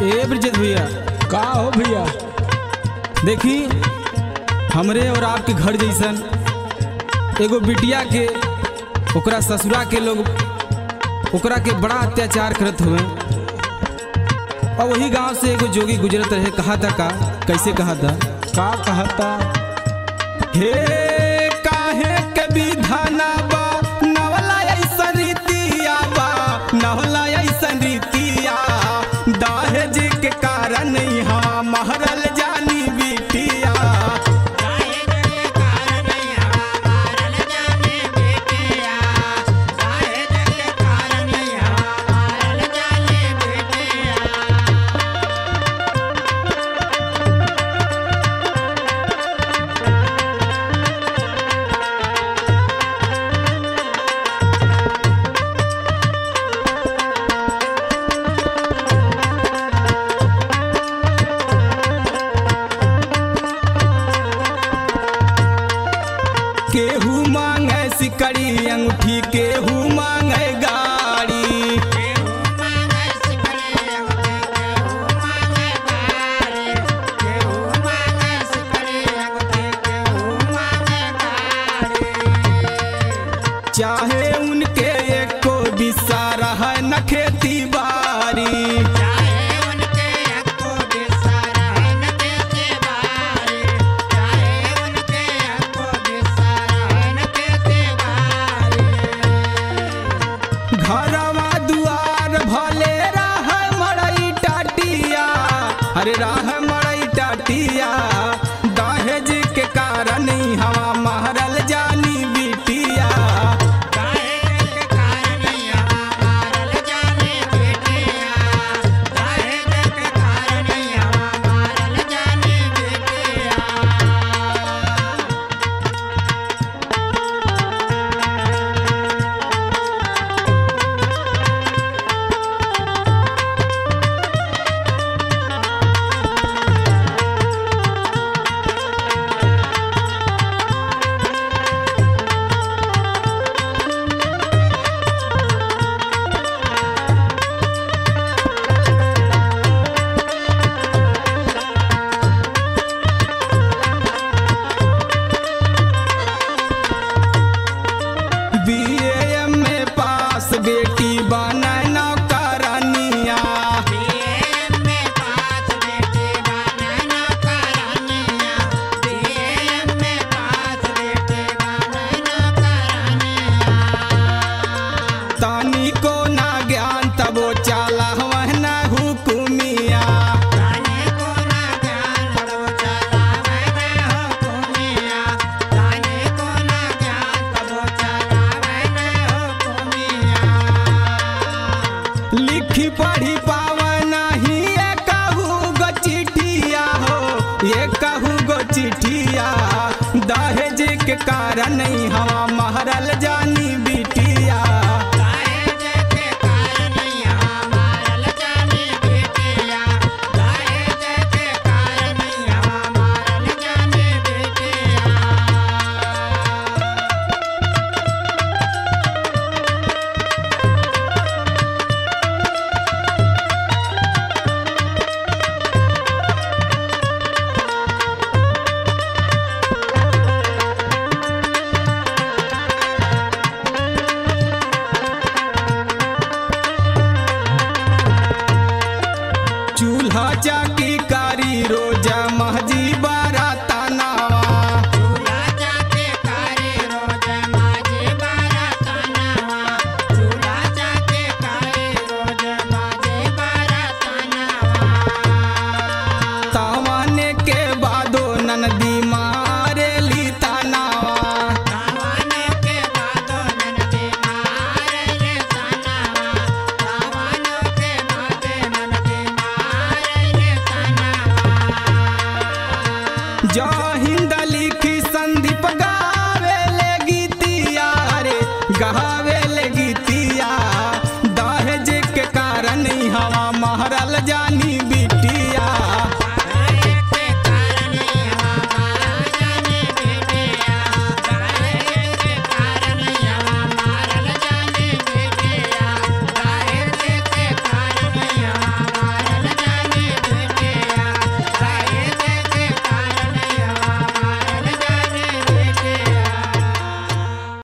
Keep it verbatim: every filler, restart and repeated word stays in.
ए ब्रजेश भैया, का हो भैया? देखी हमरे और आपके घर जैसन एगो बिटिया के ओकरा ससुरा के लोग ओकरा के बड़ा अत्याचार करत हुए। और वही गांव से एगो जोगी गुजरत रहे। कहा था का कैसे कहा था का कहता? हे काहे के विधाना बा नवला ऐसन रीतिया बा नवला ऐसन रीतिया दहेज के कारण यहाँ महरल जानी बिटिया। केहू मांगे सिकड़ी अंगूठी केहू मांगे गाड़ी। चाहे उनके एको बिसारा है न खेती बाड़ी। घरवा दुआर भले राह मड़ई टाटिया अरे राह मड़ई टाटिया दहेज के कारण हवा महरल जानी बिटिया। बीए में पास बेटी बना नौकरानिया। तानी को ना ज्ञान तबो चाला वहना हुकुमिया। लिखी पढ़ी पावा नहीं ये कहू गो चिठिया हो ये कहू गो चिठिया दहेज के कारण हवा महरल जानी बिटिया। चूल्हा चाकी कारी रोजा महजी बारा तनावा। तावाने के बादो ननदी मारे ली तनावा। जो हिंद लिखी संदीप गावे ले गीतिया रे गावे ले गीतिया दहेज के कारण हवा महरल जानी